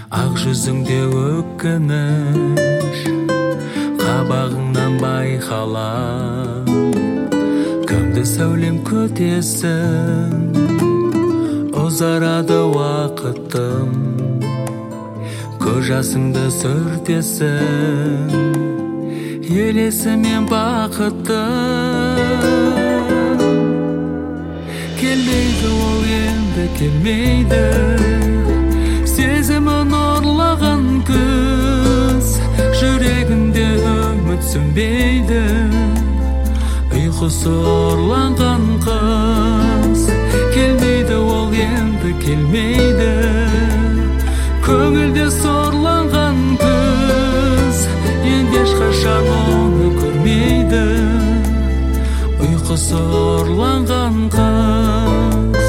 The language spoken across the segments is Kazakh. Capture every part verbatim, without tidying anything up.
ақ жүзіңде өкініш қабағыңнан байқалам. Кімді сәулем көтесің, ұзарады уақытым, көз жасыңды сүртесің, елесімен бақыттым. Келмейді ол енді келмейді, сезімін ұрлаған күз, жүрегінде үміт сөнбейді, ұйқысы ұрланған қыз. Келмейді ол енді келмейді, көңілде сорланған күз, енді ешқашан оны көрмейді, ұйқысы ұрланған қыз.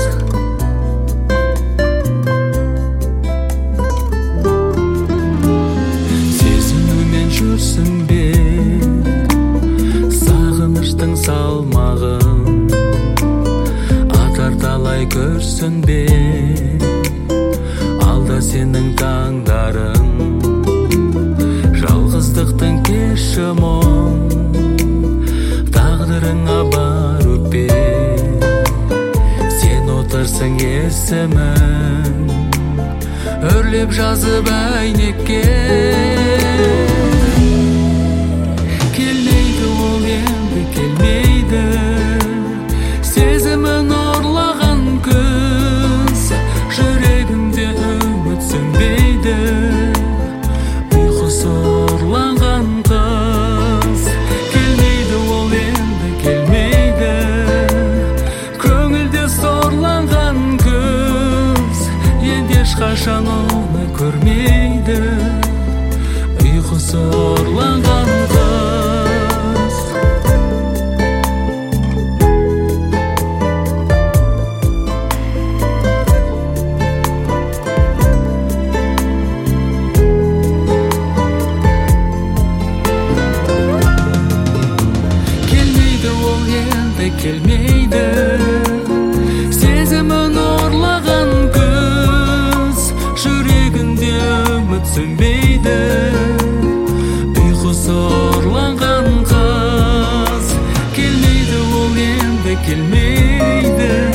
Сезінумен жүрсің бе сағыныштың салмағын, атар талай көрсін бе алда сенің таңдарың, жалғыздықтың кеші мұң, тағдырыңа бар өкпе, сен отырсың есімін өрлеп жазып әйнекке. Келмейді ол енді келмейді, сезімін ұрлаған күз, жүрегімде үміт сөнбейді, ұйқысы ұрланған қыз. Келмейді ол енді келмейді, көңілде сорланған күз, енді ешқашан оны көрмейді, ұйқысы ұрланған қыз. Келмейді, сезімін ұрлаған күз, жүрегінде үміт сөнбейді, ұйқысы ұрланған қыз. Келмейді ол енді келмейді.